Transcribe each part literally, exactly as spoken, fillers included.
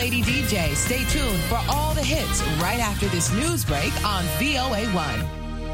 Lady D J. Stay tuned for all the hits right after this news break on V O A one.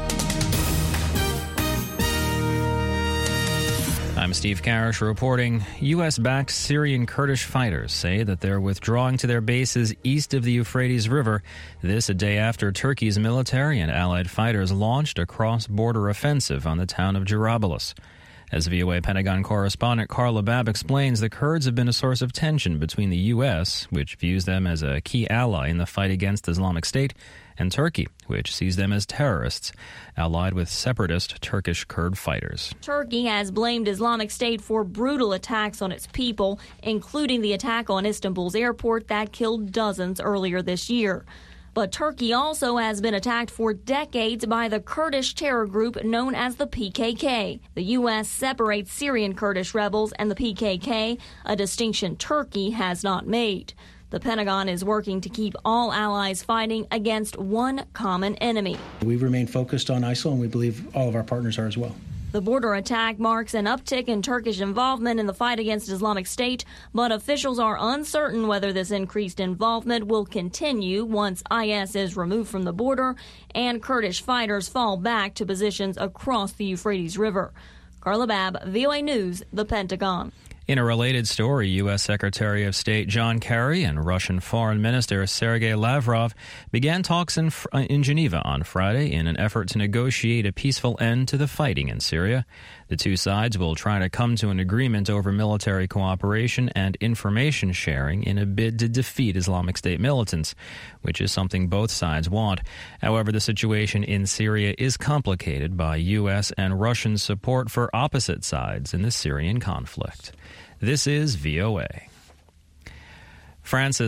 I'm Steve Karish reporting. U S-backed Syrian Kurdish fighters say that they're withdrawing to their bases east of the Euphrates River. This a day after Turkey's military and allied fighters launched a cross-border offensive on the town of Jarablus. As V O A Pentagon correspondent Carla Babb explains, the Kurds have been a source of tension between the U S, which views them as a key ally in the fight against Islamic State, and Turkey, which sees them as terrorists, allied with separatist Turkish Kurd fighters. Turkey has blamed Islamic State for brutal attacks on its people, including the attack on Istanbul's airport that killed dozens earlier this year. But Turkey also has been attacked for decades by the Kurdish terror group known as the P K K. The U S separates Syrian Kurdish rebels and the P K K, a distinction Turkey has not made. The Pentagon is working to keep all allies fighting against one common enemy. We remain focused on ISIL, and we believe all of our partners are as well. The border attack marks an uptick in Turkish involvement in the fight against Islamic State, but officials are uncertain whether this increased involvement will continue once I S is removed from the border and Kurdish fighters fall back to positions across the Euphrates River. Carla Babb, V O A News, the Pentagon. In a related story, U S. Secretary of State John Kerry and Russian Foreign Minister Sergei Lavrov began talks in, in Geneva on Friday in an effort to negotiate a peaceful end to the fighting in Syria. The two sides will try to come to an agreement over military cooperation and information sharing in a bid to defeat Islamic State militants, which is something both sides want. However, the situation in Syria is complicated by U S and Russian support for opposite sides in the Syrian conflict. This is V O A. Francis